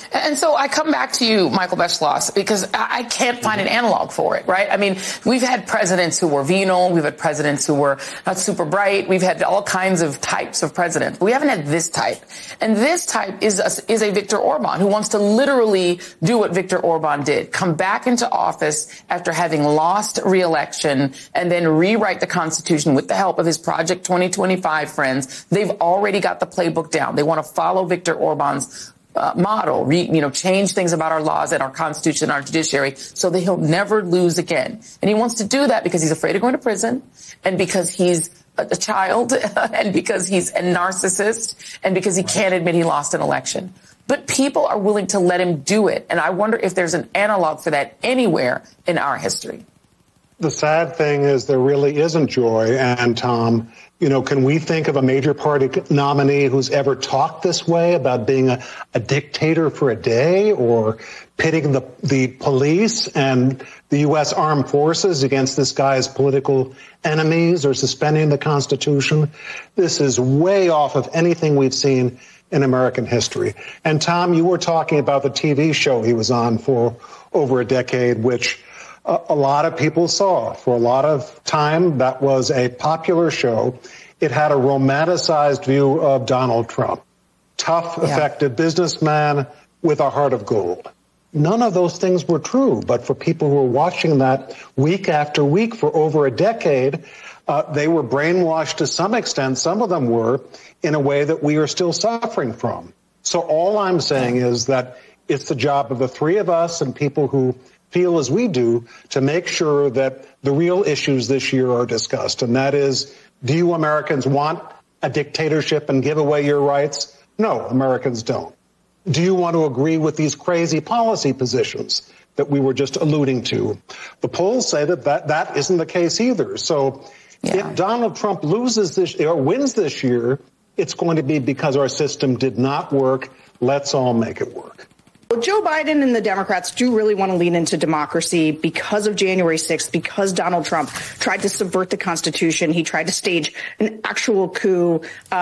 And so I come back to you, Michael Beschloss, because I can't find an analog for it, right? I mean, we've had presidents who were venal. We've had presidents who were not super bright. We've had all kinds of types of presidents. We haven't had this type. And this type is a Viktor Orban who wants to literally do what Viktor Orban did, come back into office after having lost re-election and then rewrite the Constitution with the help of his Project 2025 friends. They've already got the playbook down. They want to follow Viktor Orban's model, change things about our laws and our Constitution and our judiciary so that he'll never lose again. And he wants to do that because he's afraid of going to prison and because he's a child and because he's a narcissist and because he can't admit he lost an election. But people are willing to let him do it. And I wonder if there's an analog for that anywhere in our history. The sad thing is there really isn't, Joy and Tom. Can we think of a major party nominee who's ever talked this way about being a dictator for a day or pitting the police and the U.S. armed forces against this guy's political enemies or suspending the Constitution? This is way off of anything we've seen in American history. And Tom, you were talking about the TV show he was on for over a decade, which a lot of people saw. For a lot of time, that was a popular show. It had a romanticized view of Donald Trump. Tough, effective businessman with a heart of gold. None of those things were true, but for people who were watching that week after week for over a decade, they were brainwashed to some extent. Some of them were in a way that we are still suffering from. So all I'm saying is that it's the job of the three of us and people who feel as we do to make sure that the real issues this year are discussed. And that is, do you Americans want a dictatorship and give away your rights? No, Americans don't. Do you want to agree with these crazy policy positions that we were just alluding to? The polls say that isn't the case either. So if Donald Trump loses this or wins this year, it's going to be because our system did not work. Let's all make it work. Well, Joe Biden and the Democrats do really want to lean into democracy because of January 6th, because Donald Trump tried to subvert the Constitution. He tried to stage an actual coup,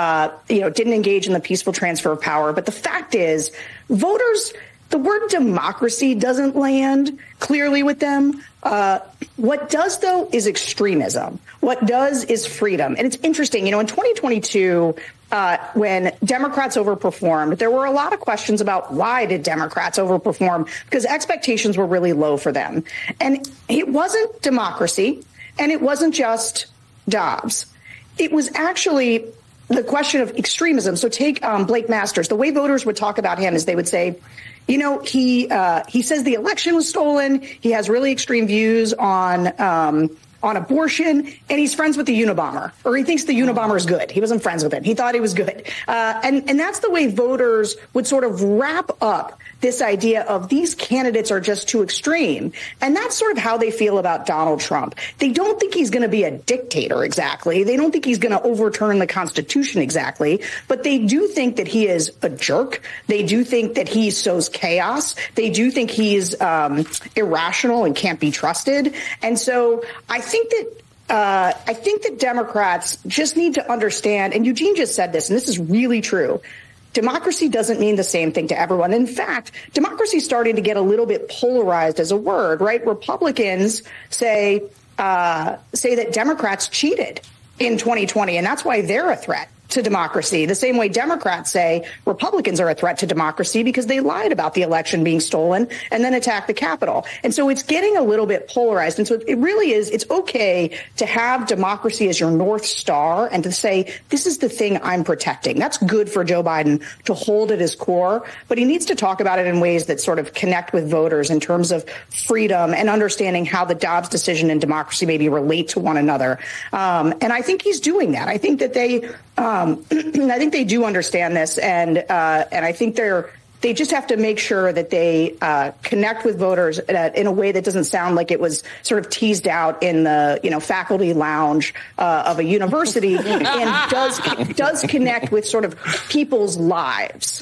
didn't engage in the peaceful transfer of power. But the fact is, voters, the word democracy doesn't land clearly with them. What does, though, is extremism. What does is freedom. And it's interesting, in 2022, when Democrats overperformed, there were a lot of questions about why did Democrats overperform, because expectations were really low for them. And it wasn't democracy, and it wasn't just jobs. It was actually the question of extremism. So take Blake Masters. The way voters would talk about him is they would say, he says the election was stolen. He has really extreme views on abortion, and he's friends with the Unabomber, or he thinks the Unabomber is good. He wasn't friends with him. He thought he was good. And that's the way voters would sort of wrap up this idea of these candidates are just too extreme. And that's sort of how they feel about Donald Trump. They don't think he's going to be a dictator exactly. They don't think he's going to overturn the Constitution exactly. But they do think that he is a jerk. They do think that he sows chaos. They do think he's irrational and can't be trusted. And so I think that Democrats just need to understand, and Eugene just said this, and this is really true. Democracy doesn't mean the same thing to everyone. In fact, democracy is starting to get a little bit polarized as a word, right? Republicans say that Democrats cheated in 2020, and that's why they're a threat to democracy. The same way Democrats say Republicans are a threat to democracy because they lied about the election being stolen and then attacked the Capitol. And so it's getting a little bit polarized. And so it really is, it's okay to have democracy as your North Star and to say, this is the thing I'm protecting. That's good for Joe Biden to hold at his core, but he needs to talk about it in ways that sort of connect with voters in terms of freedom and understanding how the Dobbs decision and democracy maybe relate to one another. And I think he's doing that. I think that I think they do understand this, and I think they just have to make sure that they connect with voters in a way that doesn't sound like it was sort of teased out in the faculty lounge of a university, and does connect with sort of people's lives.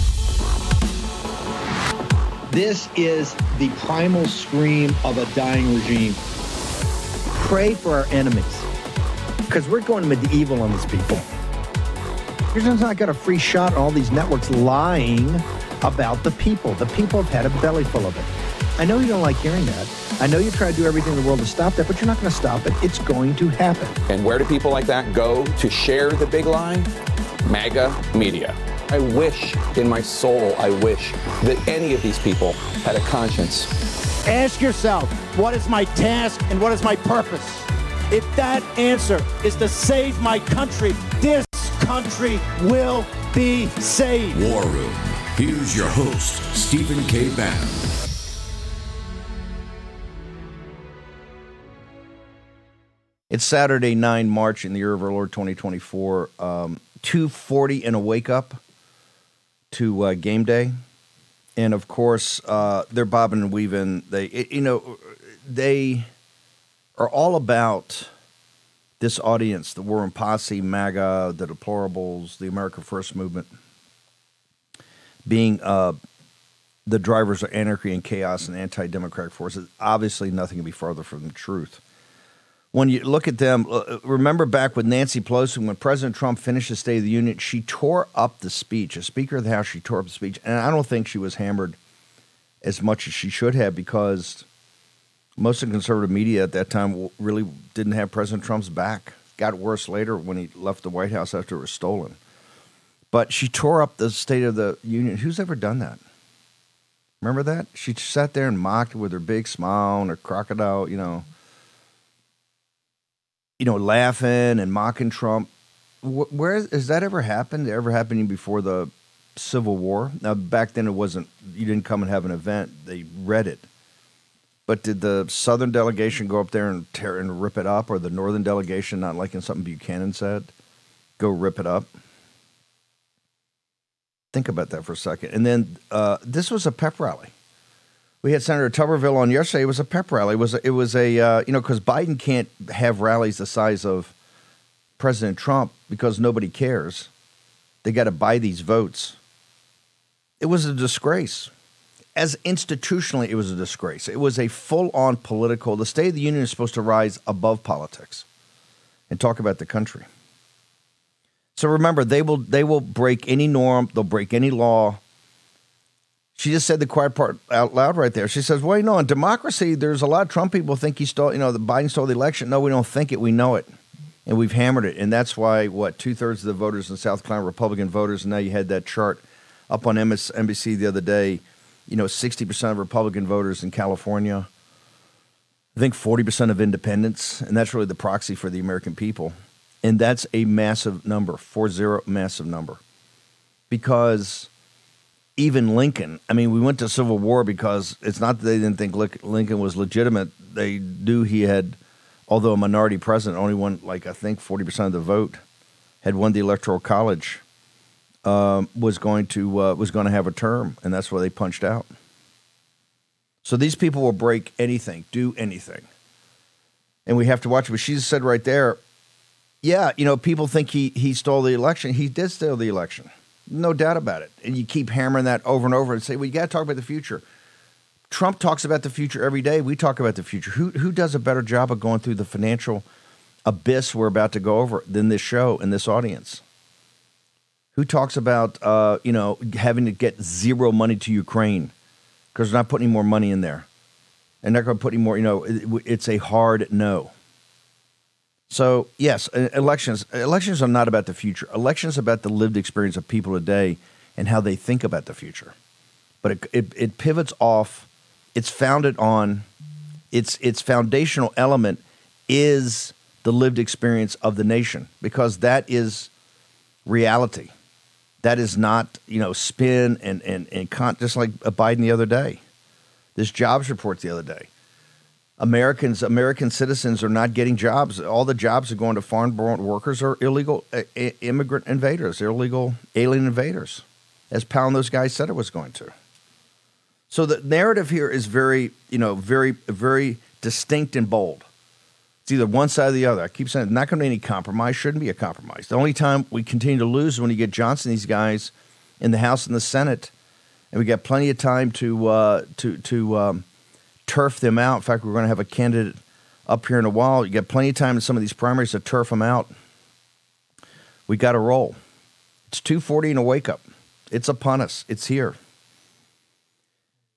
This is the primal scream of a dying regime. Pray for our enemies, because we're going medieval on these people. You're just not got a free shot on all these networks lying about the people. The people have had a belly full of it. I know you don't like hearing that. I know you try to do everything in the world to stop that, but you're not going to stop it. It's going to happen. And where do people like that go to share the big lie? MAGA media. I wish in my soul, I wish that any of these people had a conscience. Ask yourself, what is my task and what is my purpose? If that answer is to save my country, this country will be saved. War Room. Here's your host, Stephen K. Bannon. It's Saturday, 9 March in the year of our Lord 2024. 2:40 and a wake up to game day. And, of course, they're bobbing and weaving. They are all about this audience, the War Room Posse, MAGA, the deplorables, the America First movement, being the drivers of anarchy and chaos and anti-democratic forces. Obviously, nothing can be farther from the truth. When you look at them, remember back with Nancy Pelosi, when President Trump finished the State of the Union, she tore up the speech. As Speaker of the House, she tore up the speech. And I don't think she was hammered as much as she should have, because most of the conservative media at that time really didn't have President Trump's back. It got worse later when he left the White House after it was stolen. But she tore up the State of the Union. Who's ever done that? Remember that? She sat there and mocked with her big smile and her crocodile, laughing and mocking Trump. Where has that ever happened? Ever happening before the Civil War? Now, back then it wasn't, you didn't come and have an event. They read it. But did the Southern delegation go up there and tear and rip it up, or the Northern delegation, not liking something Buchanan said, go rip it up? Think about that for a second. And then this was a pep rally. We had Senator Tuberville on yesterday. It was a pep rally. It was a because Biden can't have rallies the size of President Trump because nobody cares. They got to buy these votes. It was a disgrace. As institutionally, it was a disgrace. It was a full-on political. The State of the Union is supposed to rise above politics and talk about the country. So remember, they will break any norm. They'll break any law. She just said the quiet part out loud right there. She says, well, in democracy, there's a lot of Trump people think he stole, that Biden stole the election. No, we don't think it. We know it. And we've hammered it. And that's why, 2/3 of the voters in South Carolina, Republican voters, and now you had that chart up on MSNBC the other day, 60% of Republican voters in California. I think 40% of independents. And that's really the proxy for the American people. And that's a massive number, 40, massive number. Because even Lincoln, we went to Civil War because it's not that they didn't think Lincoln was legitimate. They knew he had, although a minority president, only won, I think 40% of the vote, had won the Electoral College, was going to have a term, and that's why they punched out. So these people will break anything, do anything. And we have to watch it. But she said right there, yeah, people think he stole the election. He did steal the election. No doubt about it. And you keep hammering that over and over and say, well, you got to talk about the future. Trump talks about the future every day. We talk about the future. Who does a better job of going through the financial abyss we're about to go over than this show and this audience? Who talks about, having to get zero money to Ukraine because they're not putting any more money in there. And they're going to put any more, it's a hard no. So, yes, elections are not about the future. Elections are about the lived experience of people today and how they think about the future. But it pivots off. It's founded on its foundational element is the lived experience of the nation, because that is reality. That is not, spin and just like Biden the other day. This jobs report the other day. American citizens are not getting jobs. All the jobs are going to foreign-born workers or illegal immigrant invaders, illegal alien invaders, as Powell and those guys said it was going to. So the narrative here is very, very, very distinct and bold. It's either one side or the other. I keep saying it's not going to be any compromise. Shouldn't be a compromise. The only time we continue to lose is when you get Johnson, these guys, in the House and the Senate, and we got plenty of time to turf them out. In fact, we're going to have a candidate up here in a while. You got plenty of time in some of these primaries to turf them out. We got to roll. It's 2:40 and a wake up. It's upon us. It's here.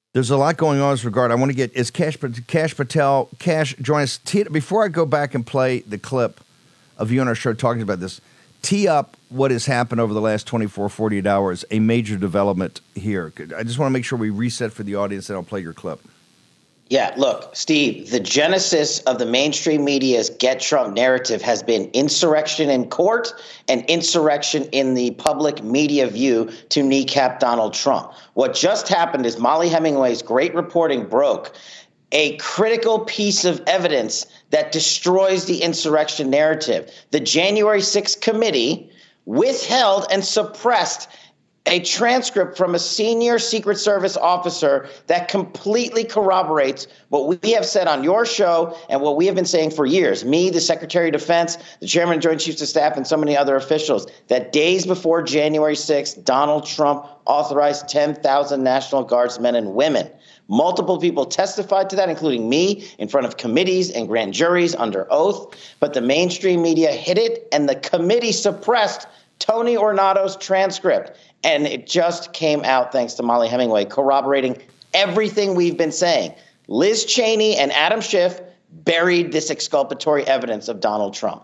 There's a lot going on in this regard. I want to get, is Kash Patel, Kash, join us. Before I go back and play the clip of you on our show talking about this, tee up what has happened over the last 24, 48 hours, a major development here. I just want to make sure we reset for the audience and I'll play your clip. Yeah, look, Steve, the genesis of the mainstream media's Get Trump narrative has been insurrection in court and insurrection in the public media view to kneecap Donald Trump. What just happened is Molly Hemingway's great reporting broke a critical piece of evidence that destroys the insurrection narrative. The January 6th committee withheld and suppressed a transcript from a senior Secret Service officer that completely corroborates what we have said on your show and what we have been saying for years. Me, the Secretary of Defense, the Chairman of Joint Chiefs of Staff, and so many other officials, that days before January 6th, Donald Trump authorized 10,000 National Guardsmen and women. Multiple people testified to that, including me, in front of committees and grand juries under oath. But the mainstream media hid it, and the committee suppressed Tony Ornato's transcript. And it just came out, thanks to Molly Hemingway, corroborating everything we've been saying. Liz Cheney and Adam Schiff buried this exculpatory evidence of Donald Trump.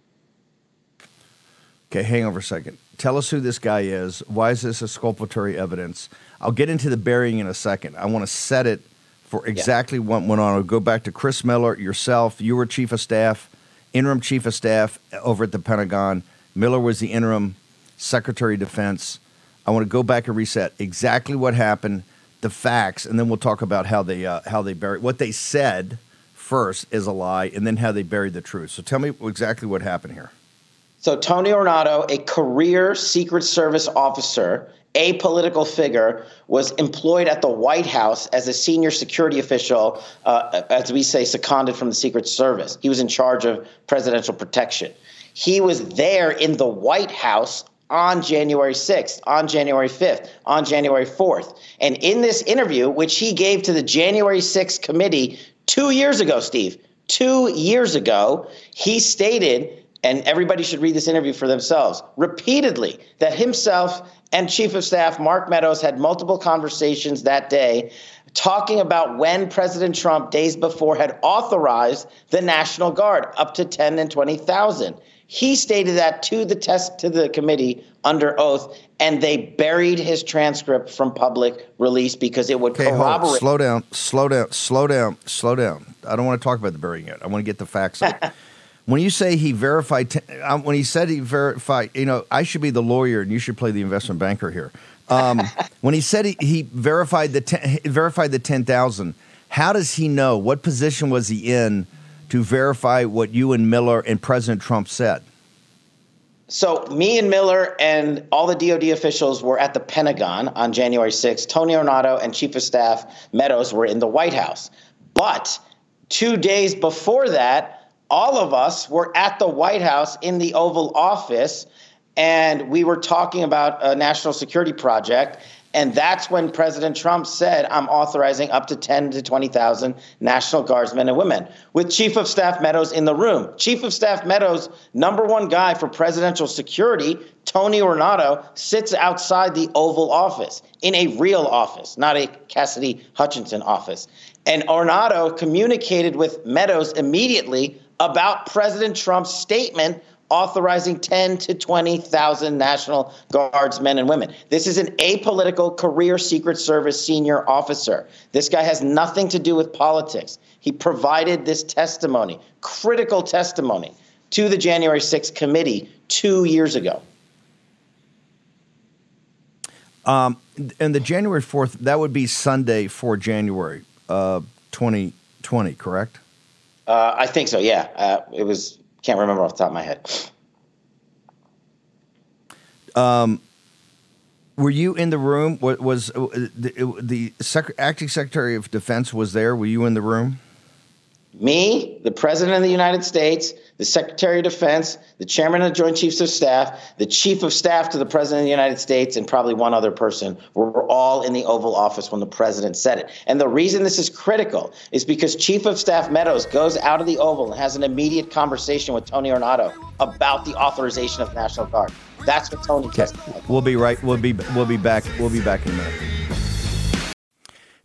Okay, hang on for a second. Tell us who this guy is. Why is this exculpatory evidence? I'll get into the burying in a second. I want to set it for exactly what went on. I'll go back to Chris Miller, yourself. You were chief of staff, interim chief of staff over at the Pentagon. Miller was the interim secretary of defense. I want to go back and reset exactly what happened, the facts, and then we'll talk about how they buried what they said first is a lie, and then how they buried the truth. So tell me exactly what happened here. So Tony Ornato, a career Secret Service officer, a political figure, was employed at the White House as a senior security official, as we say, seconded from the Secret Service. He was in charge of presidential protection. He was there in the White House on January 6th, on January 5th, on January 4th. And in this interview, which he gave to the January 6th committee 2 years ago, Steve, 2 years ago, he stated, and everybody should read this interview for themselves, repeatedly, that himself and Chief of Staff Mark Meadows had multiple conversations that day talking about when President Trump, days before, had authorized the National Guard up to 10 and 20,000. He stated that to the committee under oath, and they buried his transcript from public release because it would corroborate. Slow down. I don't want to talk about the burying yet. I want to get the facts out. When you say he verified, when he said he verified, I should be the lawyer and you should play the investment banker here. When he said he verified the 10,000, how does he know? What position was he in to verify what you and Miller and President Trump said? So me and Miller and all the DOD officials were at the Pentagon on January 6th. Tony Ornato and Chief of Staff Meadows were in the White House. But 2 days before that, all of us were at the White House in the Oval Office, and we were talking about a national security project. And that's when President Trump said, I'm authorizing up to 10 to 20,000 National Guardsmen and women, with Chief of Staff Meadows in the room. Chief of Staff Meadows, number one guy for presidential security, Tony Ornato, sits outside the Oval Office in a real office, not a Cassidy Hutchinson office. And Ornato communicated with Meadows immediately about President Trump's statement authorizing 10 to 20,000 National Guardsmen and women. This is an apolitical career Secret Service senior officer. This guy has nothing to do with politics. He provided this testimony, critical testimony, to the January 6th committee 2 years ago. And the January 4th, that would be Sunday for January 2020, correct? I think so, yeah. It was... Can't remember off the top of my head. Were you in the room? Was the acting Secretary of Defense was there? Were you in the room? Me, the President of the United States, the Secretary of Defense, the Chairman of the Joint Chiefs of Staff, the Chief of Staff to the President of the United States, and probably one other person were all in the Oval Office when the President said it. And the reason this is critical is because Chief of Staff Meadows goes out of the Oval and has an immediate conversation with Tony Ornato about the authorization of the National Guard. That's what Tony testified. We'll be right. We'll be back. We'll be back in a minute.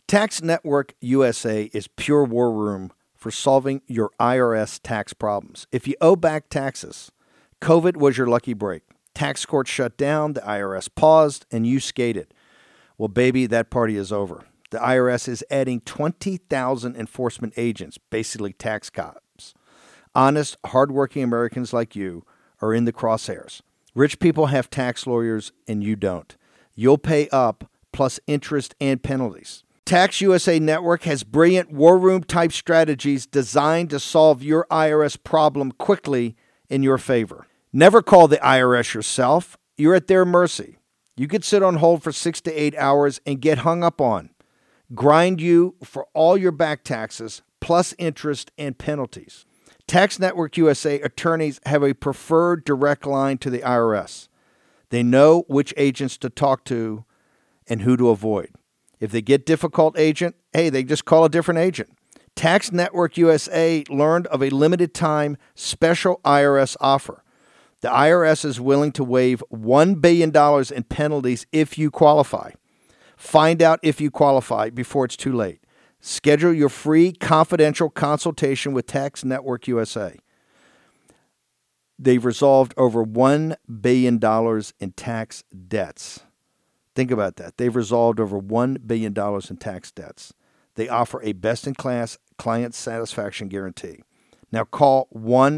Tax Network USA is pure war room for solving your IRS tax problems. If you owe back taxes, COVID was your lucky break. Tax court shut down, the IRS paused, and you skated. Well, baby, that party is over. The IRS is adding 20,000 enforcement agents, basically tax cops. Honest, hardworking Americans like you are in the crosshairs. Rich people have tax lawyers, and you don't. You'll pay up, plus interest and penalties. Tax USA Network has brilliant war room type strategies designed to solve your IRS problem quickly in your favor. Never call the IRS yourself. You're at their mercy. You could sit on hold for 6 to 8 hours and get hung up on. Grind you for all your back taxes, plus interest and penalties. Tax Network USA attorneys have a preferred direct line to the IRS. They know which agents to talk to and who to avoid. If they get difficult agent, hey, they just call a different agent. Tax Network USA learned of a limited time special IRS offer. The IRS is willing to waive $1 billion in penalties if you qualify. Find out if you qualify before it's too late. Schedule your free confidential consultation with Tax Network USA. They've resolved over $1 billion in tax debts. Think about that. They've resolved over $1 billion in tax debts. They offer a best-in-class client satisfaction guarantee. Now call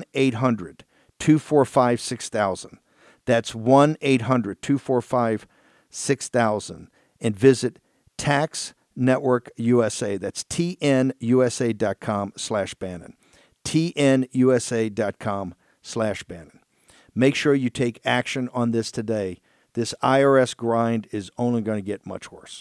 1-800-245-6000. That's 1-800-245-6000 and visit Tax Network USA. That's tnusa.com/Bannon. tnusa.com/Bannon. Make sure you take action on this today. This IRS grind is only going to get much worse.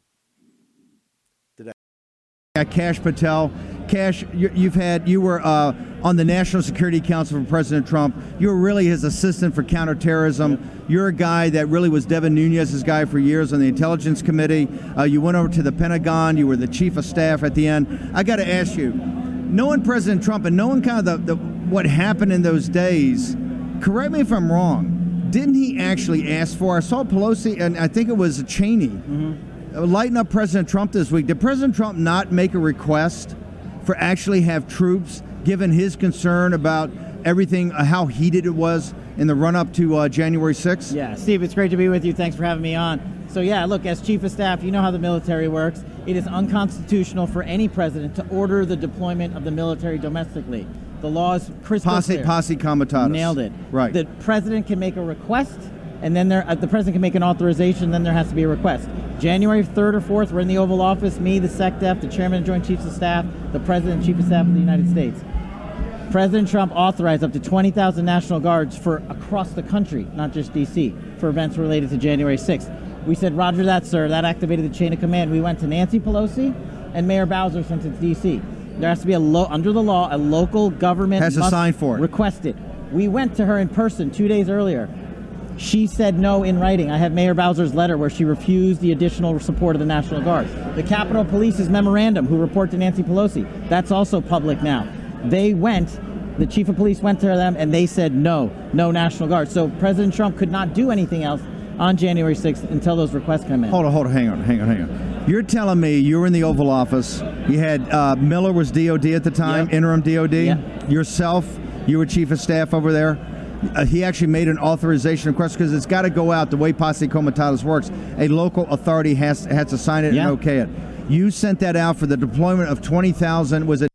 Kash Patel. Kash, you were on the National Security Council for President Trump. You were really his assistant for counterterrorism. You're a guy that really was Devin Nunes's guy for years on the Intelligence Committee. You went over to the Pentagon. You were the chief of staff at the end. I got to ask you, knowing President Trump and knowing kind of what happened in those days, correct me if I'm wrong, didn't he actually ask for, I saw Pelosi, and I think it was Cheney, lighten up President Trump this week. Did President Trump not make a request for actually have troops, given his concern about everything, how heated it was in the run-up to January 6th? Yeah, Steve, it's great to be with you. Thanks for having me on. So yeah, look, as Chief of Staff, you know how the military works. It is unconstitutional for any president to order the deployment of the military domestically. The law is crystal clear. Posse comitatus. Nailed it. Right. The president can make a request, and then the president can make an authorization, then there has to be a request. January 3rd or 4th, we're in the Oval Office, me, the SecDef, the Chairman of Joint Chiefs of Staff, the President and Chief of Staff of the United States. President Trump authorized up to 20,000 National Guards for across the country, not just D.C., for events related to January 6th. We said, roger that, sir. That activated the chain of command. We went to Nancy Pelosi and Mayor Bowser since it's D.C. There has to be under the law, a local government has to sign for it. Request it. We went to her in person 2 days earlier. She said no in writing. I have Mayor Bowser's letter where she refused the additional support of the National Guard. The Capitol Police's memorandum, who report to Nancy Pelosi, that's also public now. They went, the chief of police went to them, and they said no National Guard. So President Trump could not do anything else on January 6th until those requests come in. Hold on, hang on. You're telling me you were in the Oval Office, you had Miller was DOD at the time, interim DOD, yourself, you were chief of staff over there. He actually made an authorization request because it's got to go out the way posse comitatus works. A local authority has to sign it and okay it. You sent that out for the deployment of 20,000. Was it?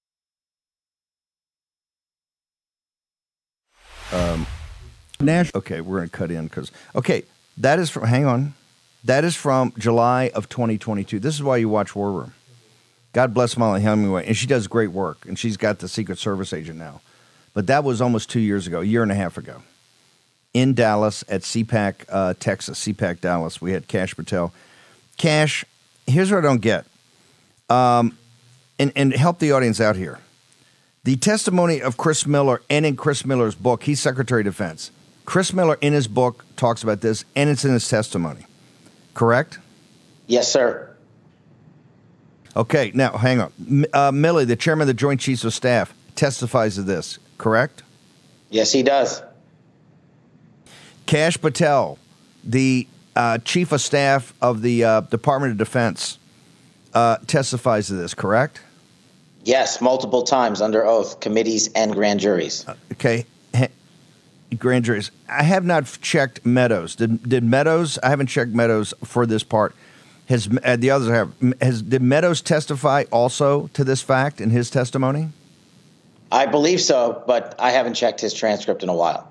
Okay, we're going to cut in because that is from. Hang on, that is from July of 2022. This is why you watch War Room. God bless Molly Hemingway, and she does great work, and she's got the Secret Service agent now. But that was almost 2 years ago, a year and a half ago, in Dallas at CPAC, Texas, CPAC Dallas. We had Kash Patel. Kash, here's what I don't get, and help the audience out here. The testimony of Chris Miller, and in Chris Miller's book, he's Secretary of Defense. Chris Miller, in his book, talks about this, and it's in his testimony. Correct? Yes, sir. Okay, now, hang on. Milley, the chairman of the Joint Chiefs of Staff, testifies to this, correct? Yes, he does. Kash Patel, the chief of staff of the Department of Defense, testifies to this, correct? Yes, multiple times under oath, committees and grand juries. Okay. Grand juries. I have not checked Meadows. Did Meadows? I haven't checked Meadows for this part. The others have. Did Meadows testify also to this fact in his testimony? I believe so, but I haven't checked his transcript in a while.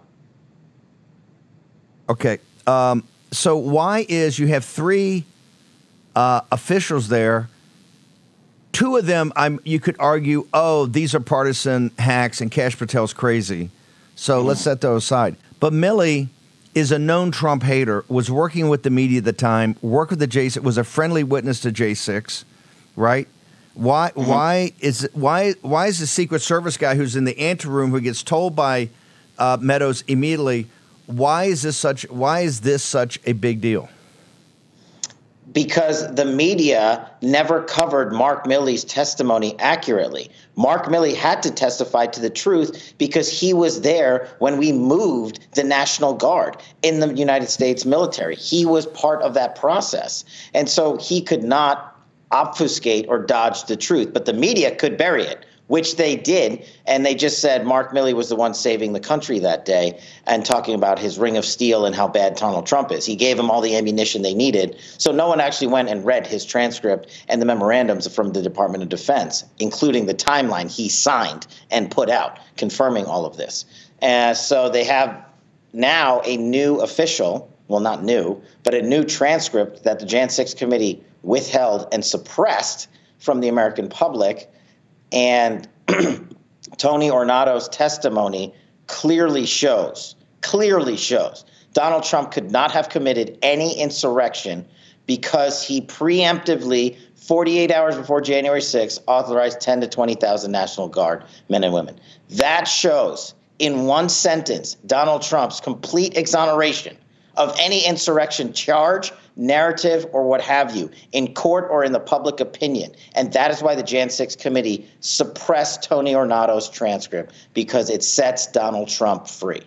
Okay. So why is you have three officials there? Two of them, you could argue, these are partisan hacks and Kash Patel's crazy. So let's set those aside. But Milley is a known Trump hater, was working with the media at the time, worked with the J6, was a friendly witness to J6, right? Why is the Secret Service guy who's in the anteroom who gets told by Meadows immediately, why is this such a big deal? Because the media never covered Mark Milley's testimony accurately. Mark Milley had to testify to the truth because he was there when we moved the National Guard in the United States military. He was part of that process. And so he could not obfuscate or dodge the truth, but the media could bury it, which they did. And they just said Mark Milley was the one saving the country that day and talking about his ring of steel and how bad Donald Trump is. He gave them all the ammunition they needed. So no one actually went and read his transcript and the memorandums from the Department of Defense, including the timeline he signed and put out, confirming all of this. So they have now a new official, well, not new, but a new transcript that the Jan 6 committee withheld and suppressed from the American public. And Tony Ornato's testimony clearly shows Donald Trump could not have committed any insurrection because he preemptively, 48 hours before January 6th, authorized 10 to 20,000 National Guard men and women. That shows, in one sentence, Donald Trump's complete exoneration of any insurrection charge, narrative, or what have you, in court or in the public opinion. And that is why the Jan 6 committee suppressed Tony Ornato's transcript, because it sets Donald Trump free.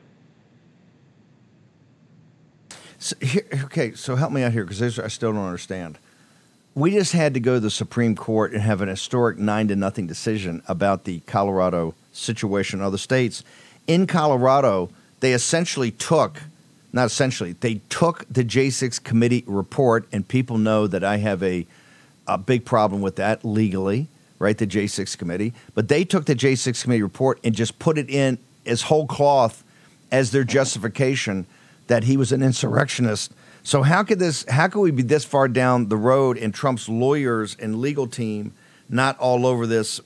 So help me out here, because I still don't understand. We just had to go to the Supreme Court and have an historic 9-0 decision about the Colorado situation in other states. In Colorado, they essentially took the J6 committee report, and people know that I have a big problem with that legally, right, the J6 committee. But they took the J6 committee report and just put it in as whole cloth as their justification that he was an insurrectionist. So how could we be this far down the road and Trump's lawyers and legal team not all over this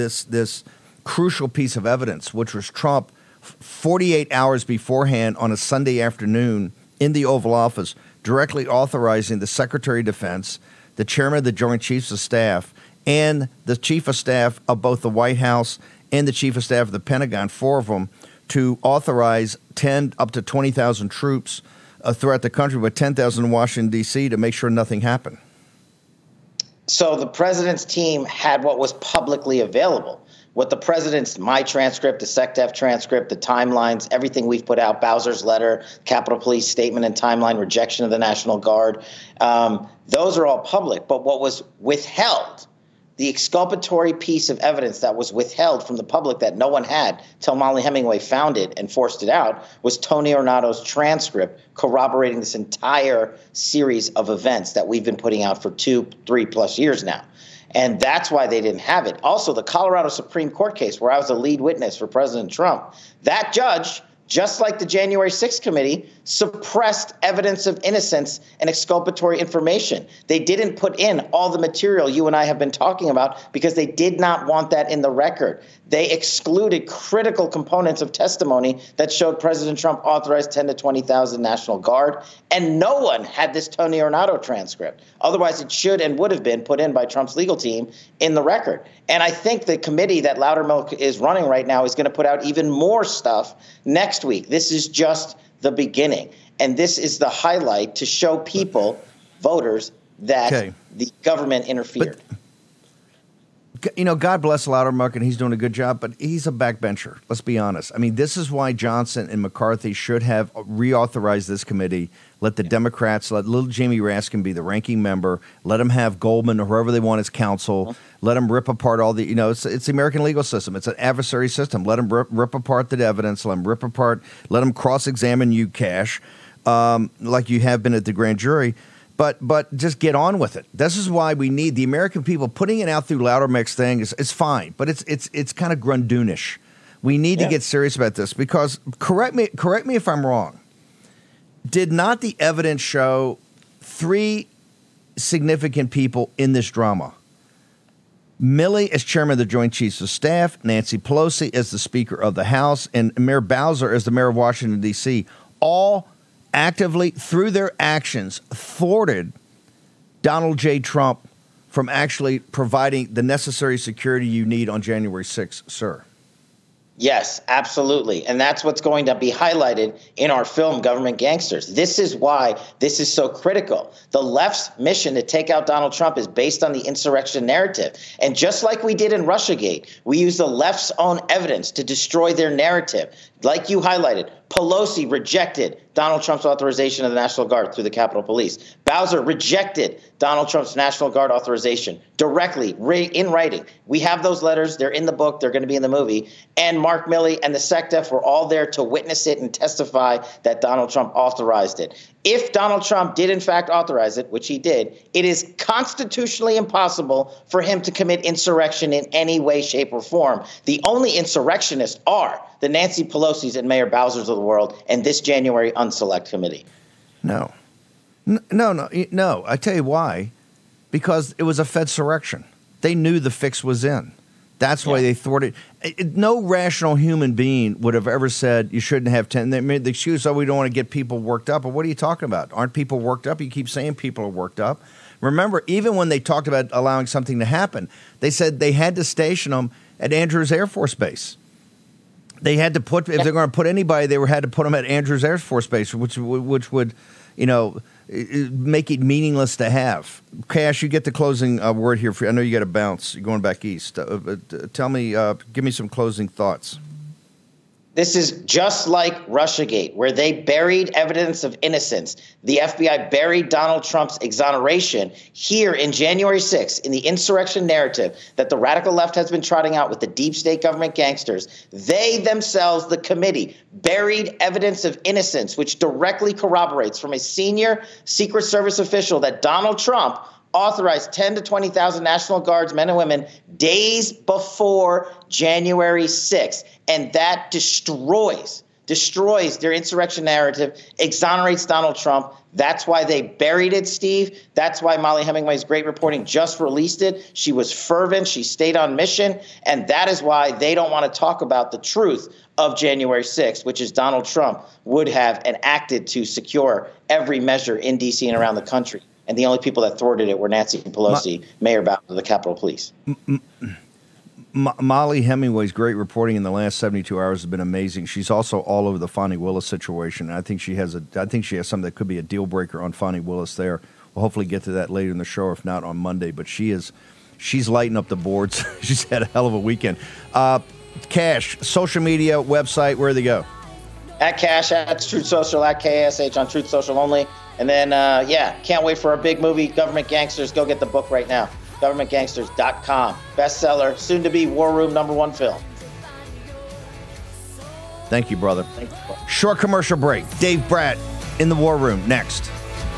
crucial piece of evidence, which was Trump 48 hours beforehand on a Sunday afternoon in the Oval Office, directly authorizing the Secretary of Defense, the Chairman of the Joint Chiefs of Staff, and the Chief of Staff of both the White House and the Chief of Staff of the Pentagon, 4 of them, to authorize 10 up to 20,000 troops throughout the country, with 10,000 in Washington, D.C., to make sure nothing happened. So the president's team had what was publicly available. What the president's, my transcript, the SecDef transcript, the timelines, everything we've put out, Bowser's letter, Capitol Police statement and timeline, rejection of the National Guard, those are all public. But what was withheld, the exculpatory piece of evidence that was withheld from the public that no one had till Molly Hemingway found it and forced it out, was Tony Ornato's transcript corroborating this entire series of events that we've been putting out for 2-3+ years now. And that's why they didn't have it. Also, the Colorado Supreme Court case, where I was a lead witness for President Trump, that judge, just like the January 6th committee, suppressed evidence of innocence and exculpatory information. They didn't put in all the material you and I have been talking about because they did not want that in the record. They excluded critical components of testimony that showed President Trump authorized 10 to 20,000 National Guard, and no one had this Tony Ornato transcript. Otherwise, it should and would have been put in by Trump's legal team in the record. And I think the committee that Loudermilk is running right now is going to put out even more stuff next week. This is just the beginning. And this is the highlight to show people, voters, that the government interfered. God bless Loudermilk, and he's doing a good job, but he's a backbencher. Let's be honest. I mean, this is why Johnson and McCarthy should have reauthorized this committee. Let the Democrats, let little Jamie Raskin be the ranking member. Let him have Goldman or whoever they want as counsel. Let him rip apart all the, it's the American legal system. It's an adversary system. Let him rip apart the evidence. Let him cross-examine you, Cash, like you have been at the grand jury. But just get on with it. This is why we need the American people putting it out through Loudermilk's thing is fine, but it's kind of Grundunish. We need to get serious about this because correct me if I'm wrong. Did not the evidence show 3 significant people in this drama? Milley as chairman of the Joint Chiefs of Staff, Nancy Pelosi as the Speaker of the House, and Mayor Bowser as the mayor of Washington, D.C., all actively, through their actions, thwarted Donald J. Trump from actually providing the necessary security you need on January 6th, sir. Yes, absolutely. And that's what's going to be highlighted in our film, Government Gangsters. This is why this is so critical. The left's mission to take out Donald Trump is based on the insurrection narrative. And just like we did in Russiagate, we use the left's own evidence to destroy their narrative. Like you highlighted, Pelosi rejected Donald Trump's authorization of the National Guard through the Capitol Police. Bowser rejected Donald Trump's National Guard authorization directly in writing. We have those letters. They're in the book. They're going to be in the movie. And Mark Milley and the SecDef were all there to witness it and testify that Donald Trump authorized it. If Donald Trump did, in fact, authorize it, which he did, it is constitutionally impossible for him to commit insurrection in any way, shape, or form. The only insurrectionists are the Nancy Pelosi's and Mayor Bowser's of the world and this January Unselect Committee. No. I tell you why. Because it was a Fedsurrection. They knew the fix was in. That's why they thwarted. No rational human being would have ever said you shouldn't have 10. They made the excuse, we don't want to get people worked up. But what are you talking about? Aren't people worked up? You keep saying people are worked up. Remember, even when they talked about allowing something to happen, they said they had to station them at Andrews Air Force Base. They had to put, if they're going to put anybody, they had to put them at Andrews Air Force Base, which would, make it meaningless to have. Cash, you get the closing word here. I know you got to bounce. You're going back east. Tell me, give me some closing thoughts. This is just like Russiagate, where they buried evidence of innocence. The FBI buried Donald Trump's exoneration here in January 6th in the insurrection narrative that the radical left has been trotting out with the deep state government gangsters. They themselves, the committee, buried evidence of innocence, which directly corroborates from a senior Secret Service official that Donald Trump authorized 10 to 20,000 National Guards, men and women, days before January 6th. And that destroys their insurrection narrative, exonerates Donald Trump. That's why they buried it, Steve. That's why Molly Hemingway's great reporting just released it. She was fervent. She stayed on mission. And that is why they don't want to talk about the truth of January 6th, which is Donald Trump would have enacted to secure every measure in D.C. and around the country. And the only people that thwarted it were Nancy Pelosi, Mayor Bowser of the Capitol Police. Molly Hemingway's great reporting in the last 72 hours has been amazing. She's also all over the Fani Willis situation. I think she has something that could be a deal breaker on Fani Willis there. We'll hopefully get to that later in the show, if not on Monday. But she's lighting up the boards. She's had a hell of a weekend. Cash, social media, website, where do they go? At Cash, at Truth Social, at KSH on Truth Social only. And then, can't wait for our big movie, Government Gangsters. Go get the book right now. GovernmentGangsters.com. Bestseller, soon to be War Room #1 film. Thank you, brother. Short commercial break. Dave Bratt in the War Room next.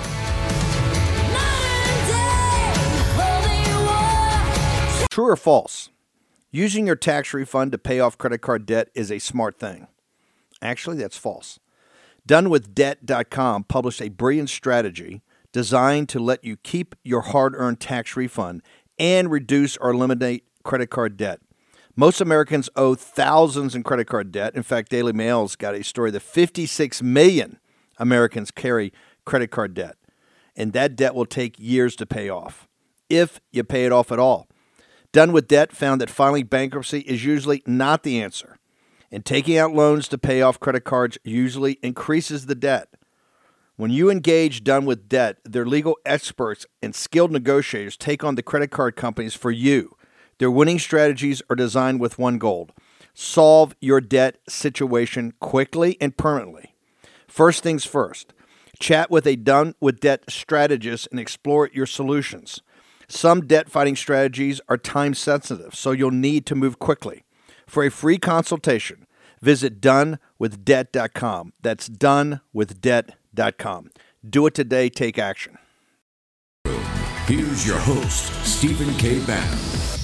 True or false? Using your tax refund to pay off credit card debt is a smart thing. Actually, that's false. DoneWithDebt.com published a brilliant strategy designed to let you keep your hard-earned tax refund and reduce or eliminate credit card debt. Most Americans owe thousands in credit card debt. In fact, Daily Mail's got a story that 56 million Americans carry credit card debt, and that debt will take years to pay off, if you pay it off at all. Done with Debt found that filing bankruptcy is usually not the answer, and taking out loans to pay off credit cards usually increases the debt. When you engage Done with Debt, their legal experts and skilled negotiators take on the credit card companies for you. Their winning strategies are designed with one goal: solve your debt situation quickly and permanently. First things first, chat with a done with debt strategist and explore your solutions. Some debt fighting strategies are time sensitive, so you'll need to move quickly. For a free consultation, visit donewithdebt.com. That's donewithdebt.com. Do it today. Take action. Here's your host, Stephen K. Bannon.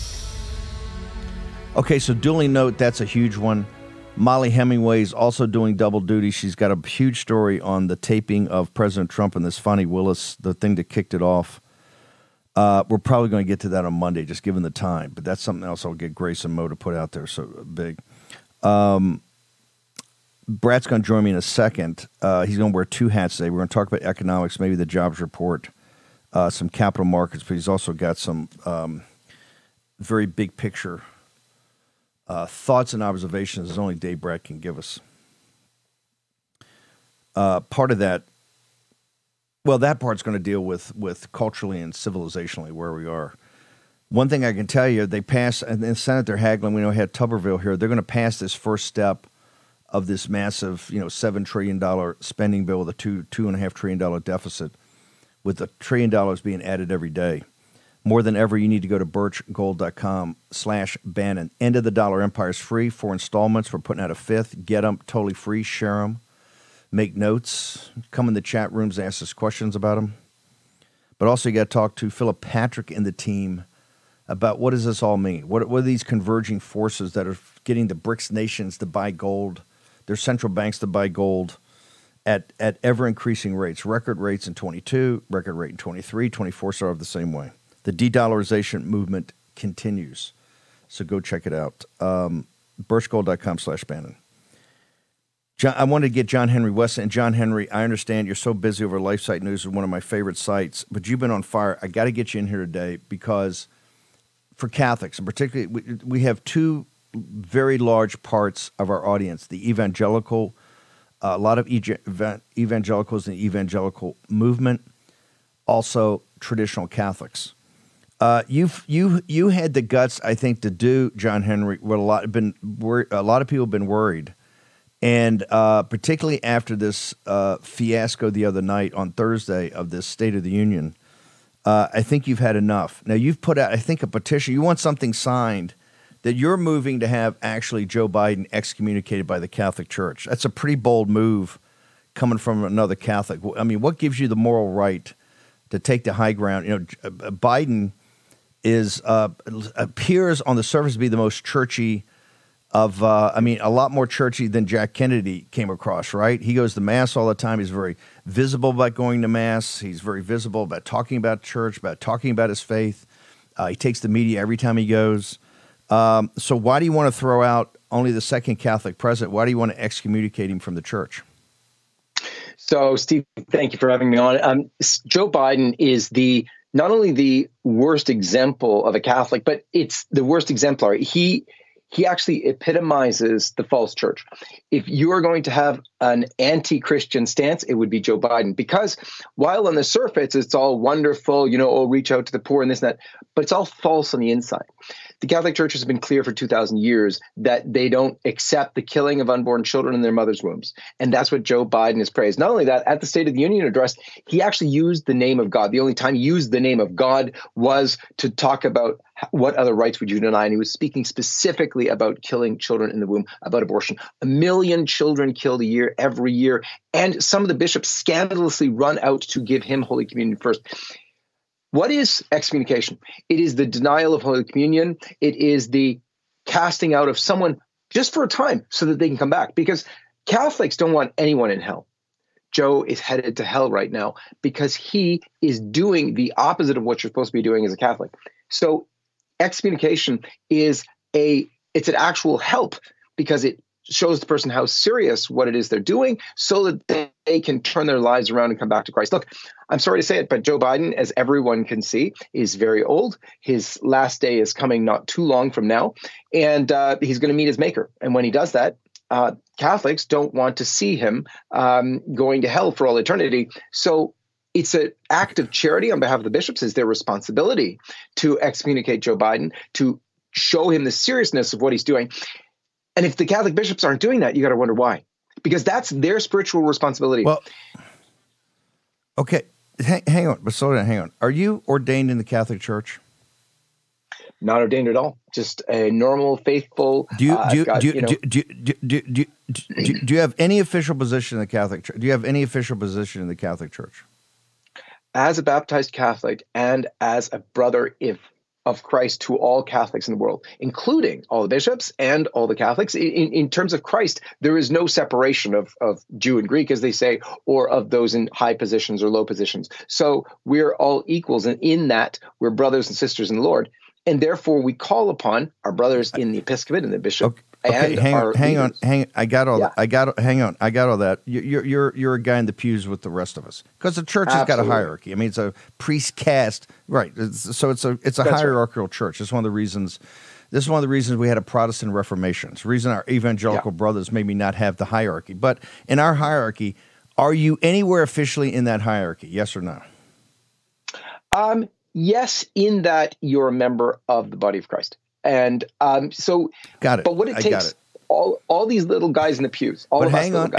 Okay, so duly note, that's a huge one. Molly Hemingway is also doing double duty. She's got a huge story on the taping of President Trump and this Fonnie Willis, the thing that kicked it off. We're probably going to get to that on Monday, just given the time. But that's something else I'll get Grace and Mo to put out there so big. Brad's going to join me in a second. He's going to wear two hats today. We're going to talk about economics, maybe the jobs report, some capital markets, but he's also got some very big picture thoughts and observations as only Dave Brad can give us. Part of that, well, that part's going to deal with culturally and civilizationally where we are. One thing I can tell you, they passed, and then Senator Hagelin, we know, had Tuberville here. They're going to pass this first step of this massive, $7 trillion spending bill with a $2.5 trillion deficit, with $1 trillion being added every day. More than ever, you need to go to birchgold.com/Bannon. End of the Dollar Empire is free. 4 installments. We're putting out a 5th. Get them totally free. Share them. Make notes. Come in the chat rooms. Ask us questions about them. But also, you got to talk to Philip Patrick and the team about what does this all mean? What are these converging forces that are getting the BRICS nations to buy gold, their central banks to buy gold at ever-increasing rates? Record rates in 22, record rate in 23, 24 started off the same way. The de-dollarization movement continues. So go check it out. Birchgold.com/Bannon. I wanted to get John Henry Weston. And John Henry, I understand you're so busy over LifeSite News, is one of my favorite sites, but you've been on fire. I got to get you in here today because for Catholics, and particularly, we have two very large parts of our audience: the evangelical, a lot of evangelicals in the evangelical movement, also traditional Catholics. You had the guts, I think, to do, John Henry, what a lot of people have been worried, and particularly after this fiasco the other night on Thursday of this State of the Union. I think you've had enough. Now, you've put out, I think, a petition. You want something signed that you're moving to have actually Joe Biden excommunicated by the Catholic Church. That's a pretty bold move coming from another Catholic. I mean, what gives you the moral right to take the high ground? Biden appears on the surface to be the most churchy of, a lot more churchy than Jack Kennedy came across, right? He goes to Mass all the time. He's very visible about going to Mass. He's very visible about talking about church, about talking about his faith. He takes the media every time he goes. So why do you want to throw out only the second Catholic president? Why do you want to excommunicate him from the church? So, Steve, thank you for having me on. Joe Biden is not only the worst example of a Catholic, but it's the worst exemplar. He actually epitomizes the false church. If you are going to have an anti-Christian stance, it would be Joe Biden. Because while on the surface it's all wonderful, reach out to the poor and this and that, but it's all false on the inside. The Catholic Church has been clear for 2,000 years that they don't accept the killing of unborn children in their mother's wombs. And that's what Joe Biden has praised. Not only that, at the State of the Union address, he actually used the name of God. The only time he used the name of God was to talk about what other rights would you deny. And he was speaking specifically about killing children in the womb, about abortion. 1 million children killed a year, every year. And some of the bishops scandalously run out to give him Holy Communion first. What is excommunication? It is the denial of Holy Communion. It is the casting out of someone just for a time so that they can come back. Because Catholics don't want anyone in hell. Joe is headed to hell right now because he is doing the opposite of what you're supposed to be doing as a Catholic. So excommunication it's an actual help because it shows the person how serious what it is they're doing so that they can turn their lives around and come back to Christ. Look, I'm sorry to say it, but Joe Biden, as everyone can see, is very old. His last day is coming not too long from now, and he's going to meet his maker. And when he does that, Catholics don't want to see him going to hell for all eternity. So it's an act of charity on behalf of the bishops. It's their responsibility to excommunicate Joe Biden, to show him the seriousness of what he's doing. And if the Catholic bishops aren't doing that, you got to wonder why, because that's their spiritual responsibility. Well, okay, hang on, but slow down, hang on. Are you ordained in the Catholic Church? Not ordained at all. Just a normal, faithful. Do you have any official position in the Catholic Church? Do you have any official position in the Catholic Church? As a baptized Catholic and as a brother of Christ to all Catholics in the world, including all the bishops and all the Catholics, in terms of Christ, there is no separation of Jew and Greek, as they say, or of those in high positions or low positions. So we're all equals, and in that we're brothers and sisters in the Lord. And therefore, we call upon our brothers in the episcopate and the bishop. Okay, hang on. I got all that. I got all that. You're a guy in the pews with the rest of us, because the church has got a hierarchy. I mean, it's a priest caste, right? So it's a hierarchical church. It's one of the reasons. This is one of the reasons we had a Protestant Reformation. It's the reason our evangelical brothers maybe not have the hierarchy. But in our hierarchy, are you anywhere officially in that hierarchy? Yes or no? Yes, in that you're a member of the body of Christ. And so, got it. But what it takes, all these little guys in the pews. Hang on.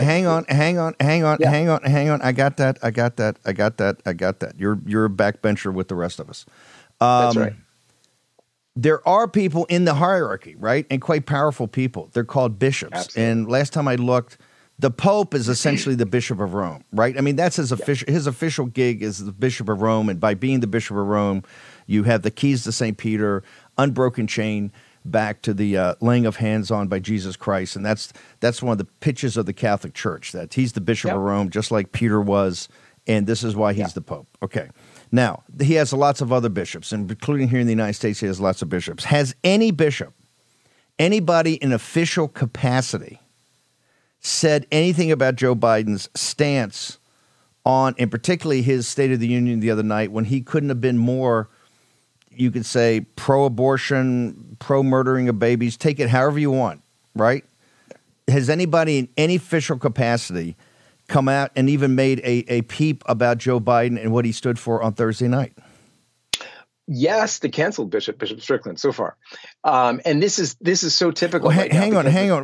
I got that. You're a backbencher with the rest of us. That's right. There are people in the hierarchy, right, and quite powerful people. They're called bishops. Absolutely. And last time I looked, the Pope is essentially the Bishop of Rome, right? I mean, that's his official gig is the Bishop of Rome, and by being the Bishop of Rome, you have the keys to St. Peter, unbroken chain back to the laying of hands on by Jesus Christ, and that's one of the pitches of the Catholic Church, that he's the Bishop of Rome, just like Peter was, and this is why he's the Pope. Okay. Now, he has lots of other bishops, and including here in the United States, he has lots of bishops. Has any bishop, anybody in official capacity, said anything about Joe Biden's stance on, and particularly his State of the Union the other night, when he couldn't have been more, you could say, pro-abortion, pro-murdering of babies, take it however you want, right? Has anybody in any official capacity come out and even made a peep about Joe Biden and what he stood for on Thursday night? Yes, the canceled Bishop Strickland so far, and this is so typical. Well, hang on.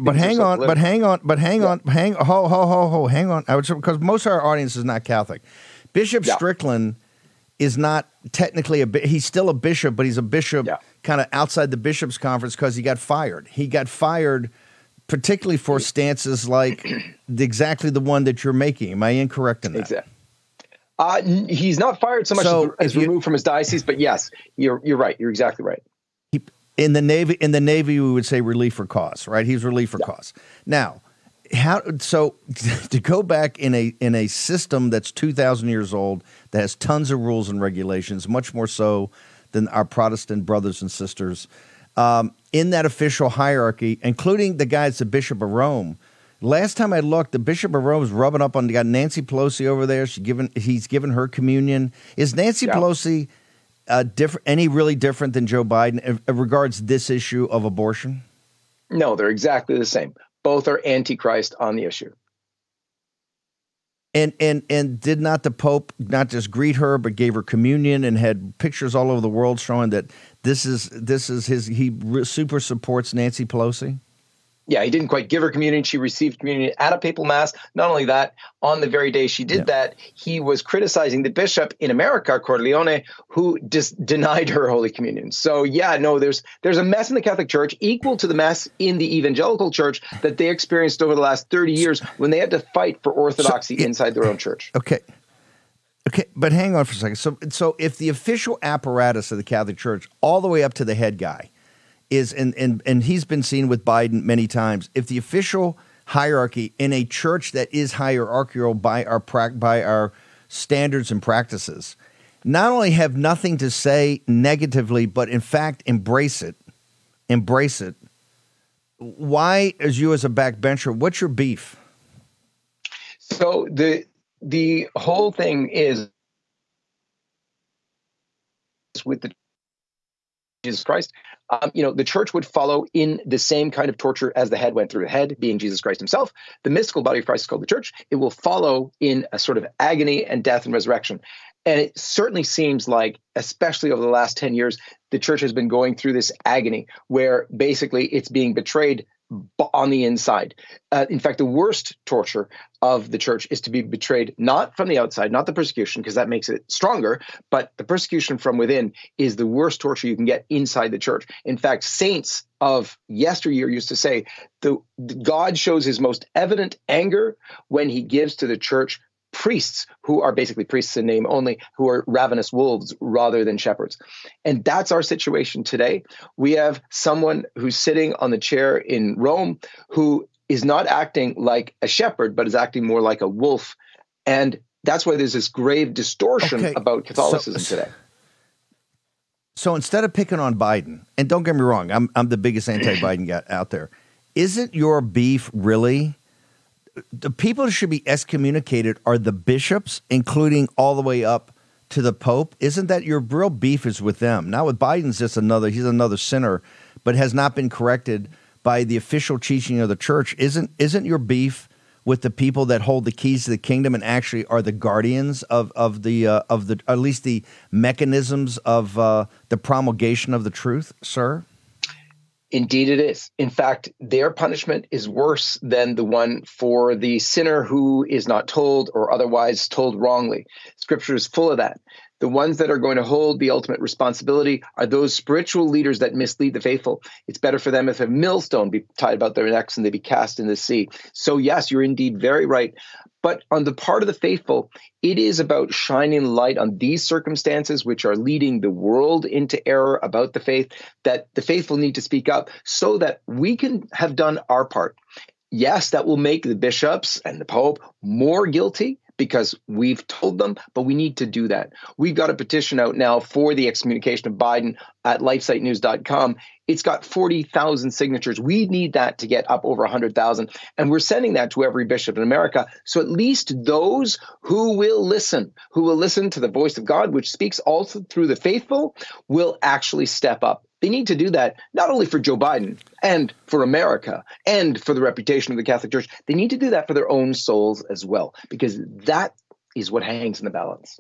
Because most of our audience is not Catholic. Bishop Strickland is not technically he's still a bishop, but he's a bishop kind of outside the bishops' conference because he got fired. He got fired particularly for stances like exactly the one that you're making. Am I incorrect in that? Exactly. He's not fired so much as removed from his diocese, but yes, you're right. You're exactly right. In the Navy, we would say relief for cause, right? He's relief for cause. Now, to go back in a system that's 2,000 years old, that has tons of rules and regulations, much more so than our Protestant brothers and sisters, in that official hierarchy, including the guy that's the Bishop of Rome. Last time I looked, the Bishop of Rome was rubbing up on got Nancy Pelosi over there. He's given her communion. Is Nancy Pelosi any really different than Joe Biden regards this issue of abortion? No, they're exactly the same. Both are antichrist on the issue. And did not the Pope not just greet her, but gave her communion and had pictures all over the world showing that this is he super supports Nancy Pelosi? Yeah, he didn't quite give her communion. She received communion at a papal mass. Not only that, on the very day she did that, he was criticizing the bishop in America, Corleone, who denied her Holy Communion. So there's a mess in the Catholic Church equal to the mess in the evangelical church that they experienced over the last 30 years when they had to fight for orthodoxy inside their own church. Okay, but hang on for a second. So if the official apparatus of the Catholic Church, all the way up to the head guy, is and he's been seen with Biden many times. If the official hierarchy in a church that is hierarchical by our standards and practices, not only have nothing to say negatively, but in fact embrace it. Why, as you as a backbencher, what's your beef? So the whole thing is with the Jesus Christ. The church would follow in the same kind of torture as the head went through. The head being Jesus Christ himself. The mystical body of Christ is called the church. It will follow in a sort of agony and death and resurrection. And it certainly seems like, especially over the last 10 years, the church has been going through this agony where basically it's being betrayed on the inside. In fact, the worst torture of the church is to be betrayed not from the outside, not the persecution, because that makes it stronger, but the persecution from within is the worst torture you can get inside the church. In fact, saints of yesteryear used to say, God shows his most evident anger when he gives to the church priests who are basically priests in name only, who are ravenous wolves rather than shepherds. And that's our situation today. We have someone who's sitting on the chair in Rome who is not acting like a shepherd, but is acting more like a wolf. And that's why there's this grave distortion about Catholicism today. So instead of picking on Biden, and don't get me wrong, I'm the biggest anti-Biden guy out there. Isn't your beef really the people who should be excommunicated are the bishops, including all the way up to the Pope? Isn't that your real beef is with them? Now with Biden's he's another sinner, but has not been corrected by the official teaching of the church. Isn't your beef with the people that hold the keys to the kingdom and actually are the guardians of the at least the mechanisms of the promulgation of the truth, sir? Indeed it is. In fact, their punishment is worse than the one for the sinner who is not told or otherwise told wrongly. Scripture is full of that. The ones that are going to hold the ultimate responsibility are those spiritual leaders that mislead the faithful. It's better for them if a millstone be tied about their necks and they be cast in the sea. So yes, you're indeed very right. But on the part of the faithful, it is about shining light on these circumstances which are leading the world into error about the faith, that the faithful need to speak up so that we can have done our part. Yes, that will make the bishops and the Pope more guilty because we've told them, but we need to do that. We've got a petition out now for the excommunication of Biden at lifesitenews.com. It's got 40,000 signatures. We need that to get up over 100,000. And we're sending that to every bishop in America. So at least those who will listen to the voice of God, which speaks also through the faithful, will actually step up. They need to do that not only for Joe Biden and for America and for the reputation of the Catholic Church. They need to do that for their own souls as well, because that is what hangs in the balance.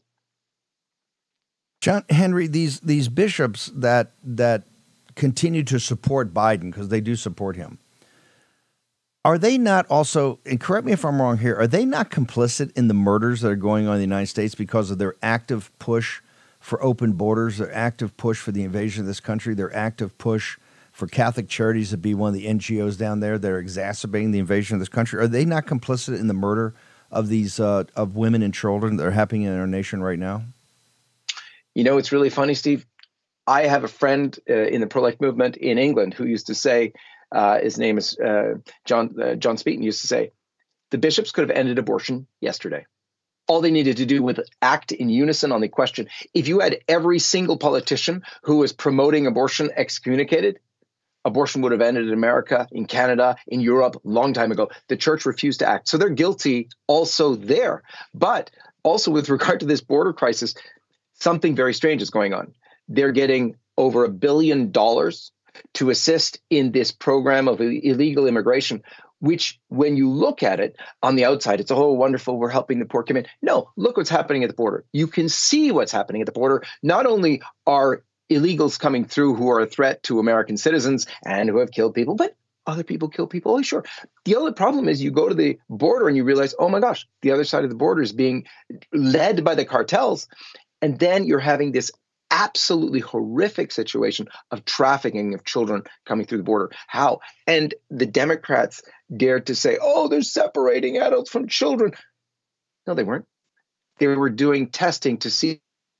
John Henry, these bishops that continue to support Biden, because they do support him, are they not also, and correct me if I'm wrong here, are they not complicit in the murders that are going on in the United States because of their active push for open borders, their active push for the invasion of this country, their active push for Catholic Charities to be one of the NGOs down there that are exacerbating the invasion of this country? Are they not complicit in the murder of these of women and children that are happening in our nation right now? You know, it's really funny, Steve. I have a friend in the pro-life movement in England who used to say, his name is John Speeton, used to say, the bishops could have ended abortion yesterday. All they needed to do was act in unison on the question. If you had every single politician who was promoting abortion excommunicated, abortion would have ended in America, in Canada, in Europe, long time ago. The church refused to act. So they're guilty also there. But also with regard to this border crisis, something very strange is going on. They're getting over $1 billion to assist in this program of illegal immigration, which when you look at it on the outside, it's, oh, wonderful, we're helping the poor come in. No, look what's happening at the border. You can see what's happening at the border. Not only are illegals coming through who are a threat to American citizens and who have killed people, but other people kill people. Oh, sure. The other problem is you go to the border and you realize, oh my gosh, the other side of the border is being led by the cartels. And then you're having this absolutely horrific situation of trafficking of children coming through the border. How? And the Democrats dared to say, oh, they're separating adults from children. No, they weren't. They were doing testing to see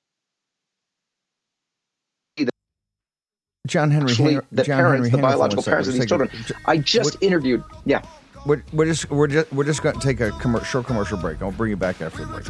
John Henry, the biological parents of these children. I just interviewed. Yeah. We're just going to take a short commercial break. I'll bring you back after the break.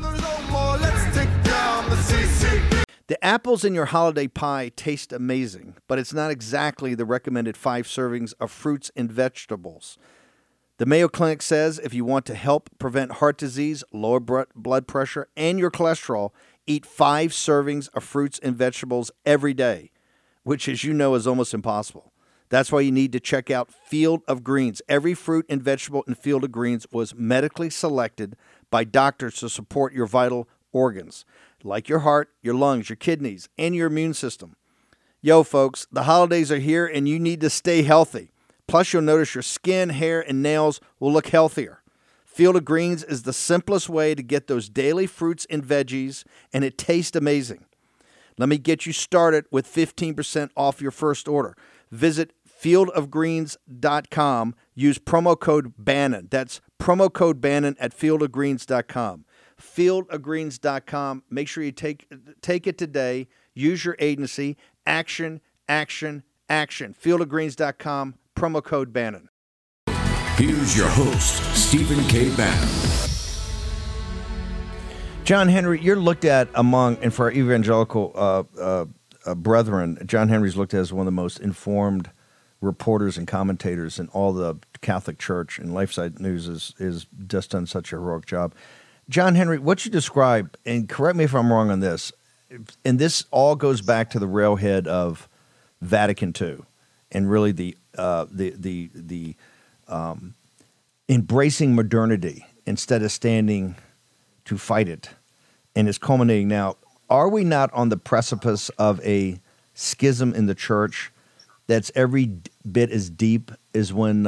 The apples in your holiday pie taste amazing, but it's not exactly the recommended 5 servings of fruits and vegetables. The Mayo Clinic says if you want to help prevent heart disease, lower blood pressure, and your cholesterol, eat 5 servings of fruits and vegetables every day, which, as you know, is almost impossible. That's why you need to check out Field of Greens. Every fruit and vegetable in Field of Greens was medically selected by doctors to support your vital organs, like your heart, your lungs, your kidneys, and your immune system. Yo, folks, the holidays are here and you need to stay healthy. Plus, you'll notice your skin, hair, and nails will look healthier. Field of Greens is the simplest way to get those daily fruits and veggies, and it tastes amazing. Let me get you started with 15% off your first order. Visit fieldofgreens.com. Use promo code Bannon. That's promo code Bannon at fieldofgreens.com. Fieldofgreens.com. Make sure you take it today. Use your agency. Action, action, action. Fieldofgreens.com. Promo code Bannon. Here's your host, Stephen K. Bannon. John Henry, you're looked at among, and for our evangelical brethren, John Henry's looked at as one of the most informed reporters and commentators in all the Catholic Church, and LifeSite News is just done such a heroic job. John Henry, what you describe, and correct me if I'm wrong on this, and this all goes back to the railhead of Vatican II, and really the embracing modernity instead of standing to fight it, and it's culminating now. Are we not on the precipice of a schism in the church that's every bit as deep as when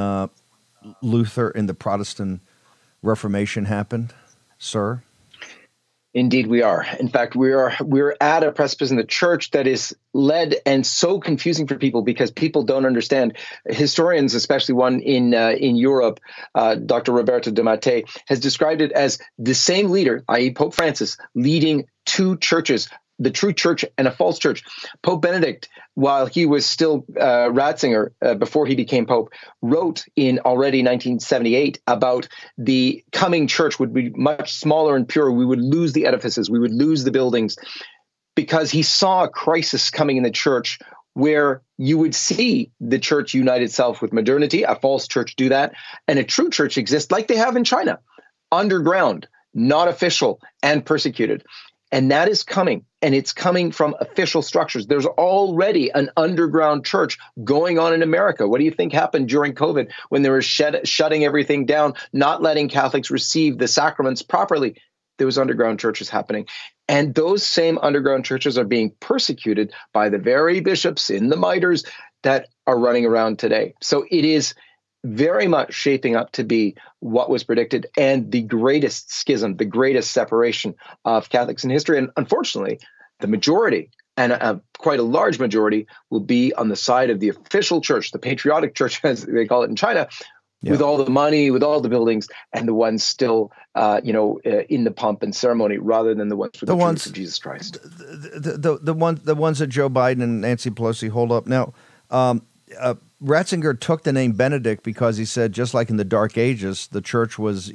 Luther and the Protestant Reformation happened, sir? Indeed, we are. In fact, we're at a precipice in the church that is led and so confusing for people because people don't understand. Historians, especially one in Europe, Dr. Roberto De Mattei, has described it as the same leader, i.e. Pope Francis, leading two churches, the true church and a false church. Pope Benedict, while he was still Ratzinger, before he became Pope, wrote in already 1978 about the coming church would be much smaller and purer. We would lose the edifices. We would lose the buildings, because he saw a crisis coming in the church where you would see the church unite itself with modernity, a false church do that, and a true church exist like they have in China, underground, not official, and persecuted. And that is coming, and it's coming from official structures. There's already an underground church going on in America. What do you think happened during COVID when they were shutting everything down, not letting Catholics receive the sacraments properly? There was underground churches happening. And those same underground churches are being persecuted by the very bishops in the mitres that are running around today. So it is very much shaping up to be what was predicted, and the greatest schism, the greatest separation of Catholics in history. And unfortunately, the majority, and quite a large majority, will be on the side of the official church, the patriotic church, as they call it in China, with all the money, with all the buildings, and the ones still, in the pomp and ceremony, rather than the ones with the truth of Jesus Christ. The ones that Joe Biden and Nancy Pelosi hold up now. Ratzinger took the name Benedict because he said, just like in the Dark Ages, the church was,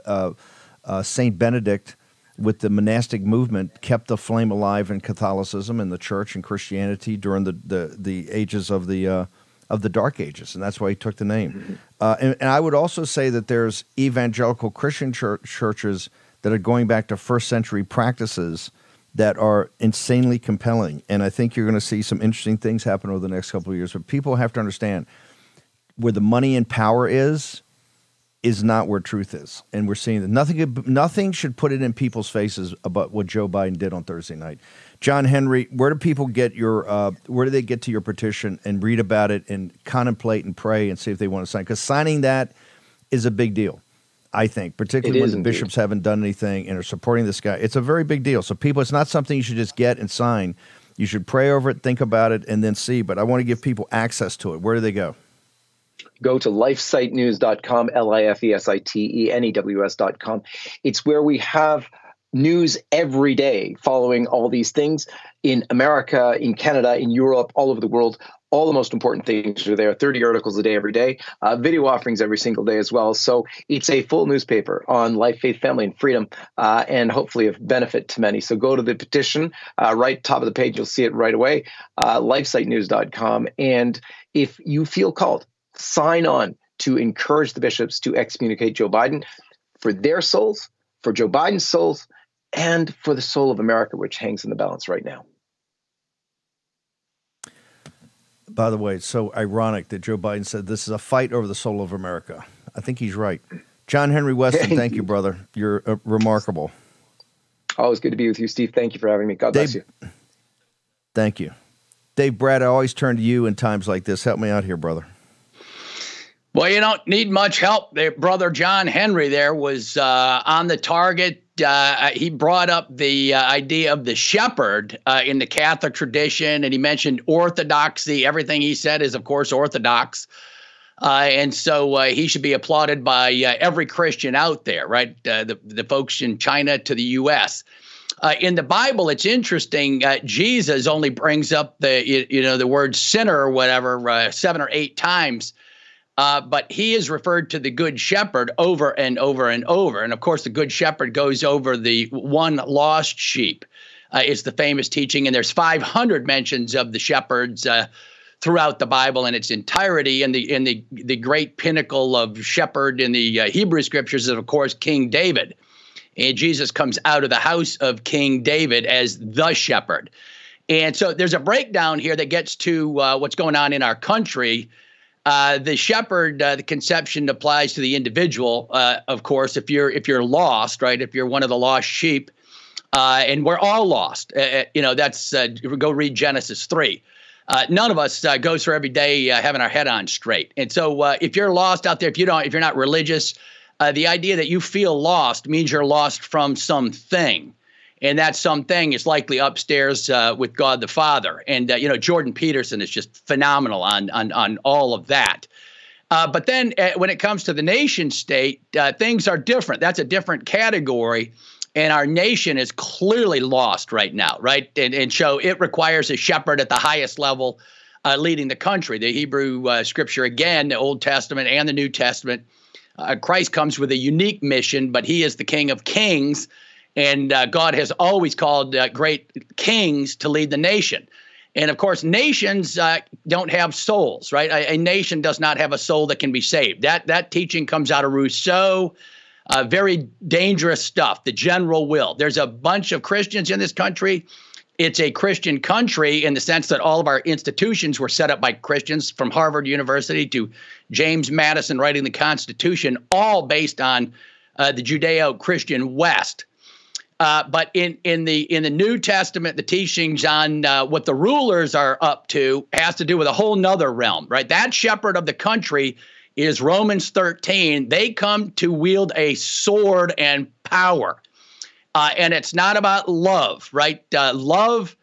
Saint Benedict with the monastic movement kept the flame alive in Catholicism and the church and Christianity during the ages of the Dark Ages, and that's why he took the name. And I would also say that there's evangelical Christian churches that are going back to first century practices that are insanely compelling. And I think you're going to see some interesting things happen over the next couple of years. But people have to understand where the money and power is not where truth is. And we're seeing that nothing should put it in people's faces about what Joe Biden did on Thursday night. John Henry, where do people get where do they get to your petition and read about it and contemplate and pray and see if they want to sign? Because signing that is a big deal, I think, particularly when the bishops haven't done anything and are supporting this guy. It's a very big deal. So people, it's not something you should just get and sign. You should pray over it, think about it, and then see. But I want to give people access to it. Where do they go? Go to lifesitenews.com, lifesitenews.com. It's where we have news every day following all these things in America, in Canada, in Europe, all over the world. All the most important things are there. 30 articles a day, every day. Video offerings every single day as well. So it's a full newspaper on life, faith, family, and freedom, and hopefully of benefit to many. So go to the petition, right top of the page. You'll see it right away, lifesitenews.com. And if you feel called, sign on to encourage the bishops to excommunicate Joe Biden for their souls, for Joe Biden's souls, and for the soul of America, which hangs in the balance right now. By the way, it's so ironic that Joe Biden said this is a fight over the soul of America. I think he's right. John Henry Weston, thank you, brother. You're remarkable. Always good to be with you, Steve. Thank you for having me. God bless you. Thank you. Dave, Brad, I always turn to you in times like this. Help me out here, brother. Well, you don't need much help. Brother John Henry there was on the target. He brought up the idea of the shepherd in the Catholic tradition, and he mentioned orthodoxy. Everything he said is, of course, orthodox. And so he should be applauded by every Christian out there, right? The folks in China to the U.S. In the Bible, it's interesting. Jesus only brings up the word sinner or whatever 7 or 8 times. But he is referred to the good shepherd over and over and over. And of course, the good shepherd goes over the one lost sheep. It's the famous teaching. And there's 500 mentions of the shepherds throughout the Bible in its entirety. And the great pinnacle of shepherd in the Hebrew scriptures is, of course, King David. And Jesus comes out of the house of King David as the shepherd. And so there's a breakdown here that gets to what's going on in our country. The shepherd, the conception applies to the individual, of course, if you're lost, right? If you're one of the lost sheep, and we're all lost, that's go read Genesis 3. None of us goes through every day having our head on straight. And so if you're lost out there, if you're not religious, the idea that you feel lost means you're lost from something. And that something is likely upstairs with God the Father. And, Jordan Peterson is just phenomenal on all of that. But then when it comes to the nation state, things are different. That's a different category. And our nation is clearly lost right now, right? And so it requires a shepherd at the highest level leading the country. The Hebrew scripture, again, the Old Testament and the New Testament, Christ comes with a unique mission, but he is the King of Kings. And God has always called great kings to lead the nation. And, of course, nations don't have souls, right? A nation does not have a soul that can be saved. That teaching comes out of Rousseau, very dangerous stuff, the general will. There's a bunch of Christians in this country. It's a Christian country in the sense that all of our institutions were set up by Christians, from Harvard University to James Madison writing the Constitution, all based on the Judeo-Christian West. But in the New Testament, the teachings on what the rulers are up to has to do with a whole nother realm, right? That shepherd of the country is Romans 13. They come to wield a sword and power. And it's not about love, right? Love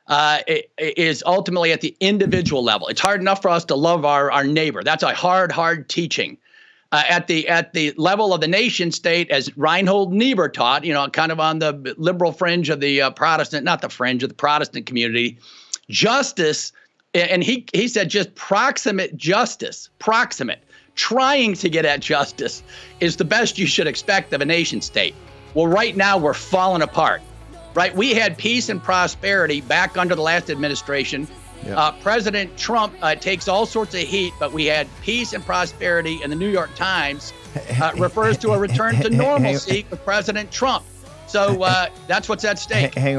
is ultimately at the individual level. It's hard enough for us to love our neighbor. That's a hard teaching. At the level of the nation state, as Reinhold Niebuhr taught, kind of on the liberal fringe of the Protestant community, justice, and he said just proximate justice, trying to get at justice is the best you should expect of a nation state. Well, right now we're falling apart, right? We had peace and prosperity back under the last administration. Yep. President Trump takes all sorts of heat, but we had peace and prosperity, and the New York Times refers to a return to normalcy with President Trump. So that's what's at stake. Hang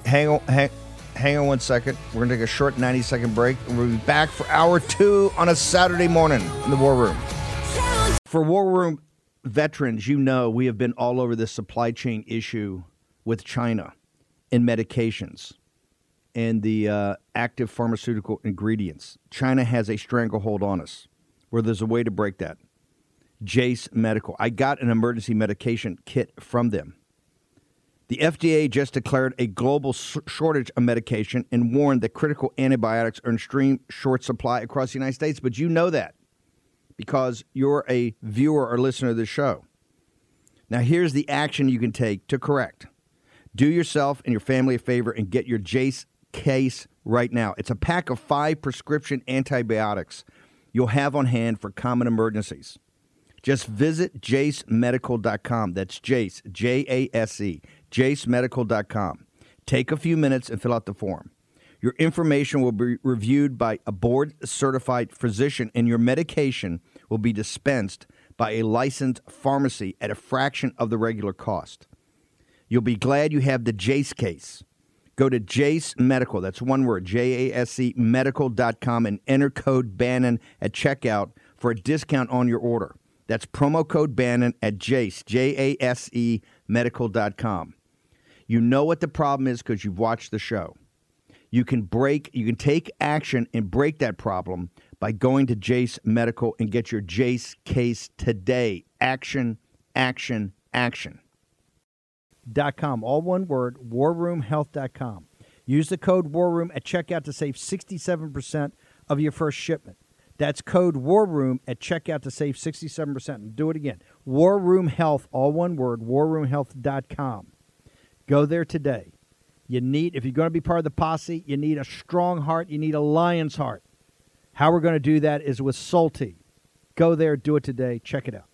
on 1 second. We're going to take a short 90-second break, and we'll be back for hour 2 on a Saturday morning in the War Room. For War Room veterans, we have been all over this supply chain issue with China in medications and the active pharmaceutical ingredients. China has a stranglehold on us where there's a way to break that. Jace Medical. I got an emergency medication kit from them. The FDA just declared a global shortage of medication and warned that critical antibiotics are in extreme short supply across the United States. But you know that because you're a viewer or listener to this show. Now, here's the action you can take to correct. Do yourself and your family a favor and get your Jace case right now. It's a pack of 5 prescription antibiotics you'll have on hand for common emergencies. Just visit jacemedical.com. That's Jace, J-A-S-E, jacemedical.com. Take a few minutes and fill out the form. Your information will be reviewed by a board-certified physician, and your medication will be dispensed by a licensed pharmacy at a fraction of the regular cost. You'll be glad you have the Jace case. Go to Jace Medical, that's one word, J-A-S-E, medical.com, and enter code Bannon at checkout for a discount on your order. That's promo code Bannon at Jace, J-A-S-E, medical.com. You know what the problem is because you've watched the show. You can take action and break that problem by going to Jace Medical and get your Jace case today. Action, action, action. .com, all one word, warroomhealth.com. Use the code WARROOM at checkout to save 67% of your first shipment. That's code WARROOM at checkout to save 67%. And do it again. War Room Health, all one word, warroomhealth.com. Go there today. If you're going to be part of the posse, you need a strong heart. You need a lion's heart. How we're going to do that is with Solti. Go there, do it today. Check it out.